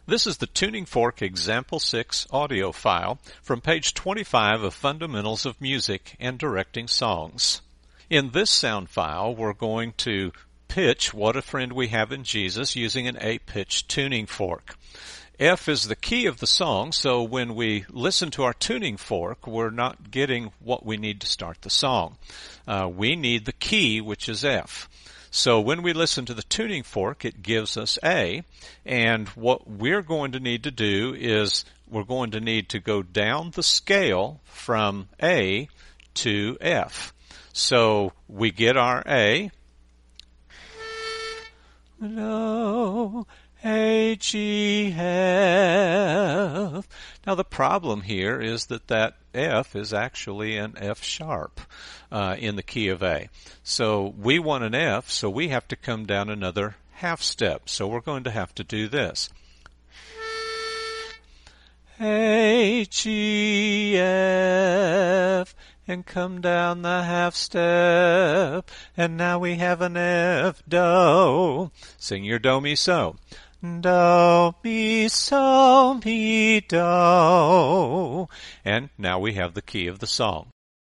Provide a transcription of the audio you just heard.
This is the Tuning Fork Example 6 audio file from page 25 of Fundamentals of Music and Directing Songs. In this sound file, we're going to pitch What a Friend We Have in Jesus using an A-pitch tuning fork. F is the key of the song, so when we listen to our tuning fork, we're not getting what we need to start the song. We need the key, which is F. So when we listen to the tuning fork, it gives us A, and what we're going to need to do is we're going to need to go down the scale from A to F. So we get our A. No. A, G, F. Now the problem here is that F is actually an F sharp in the key of A. So we want an F, so we have to come down another half step. So we're going to have to do this. A, G, F, and come down the half step. And now we have an F, do. Sing your do, mi, so. Do, mi, so, mi, do. And now we have the key of the song.